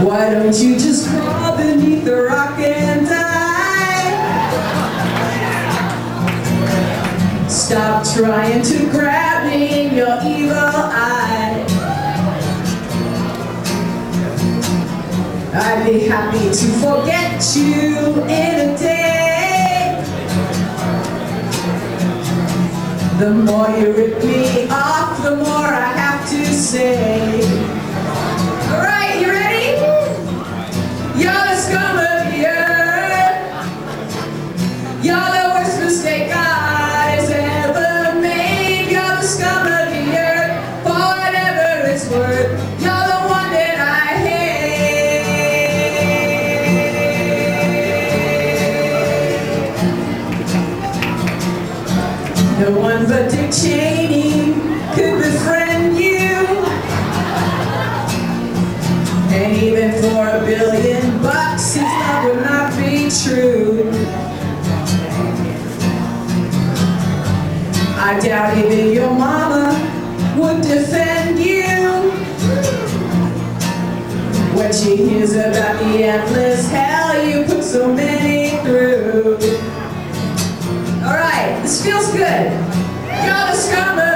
Why don't you just crawl beneath the rock and die? Stop trying to grab me in your evil eye. I'd be happy to forget you in a day. The more you rip me off, the more I have to say. Alright, you ready? You're the scum of the earth. You're the worst mistake I've ever made. You're the scum of the earth, for whatever it's worth. You're the one that I hate. No one but Dick Cheney could befriend you. And even for $1 billion, his love would not be true. I doubt even your mama would defend you when she hears about the endless hell you put so many through. Alright, this feels good. You're the scum of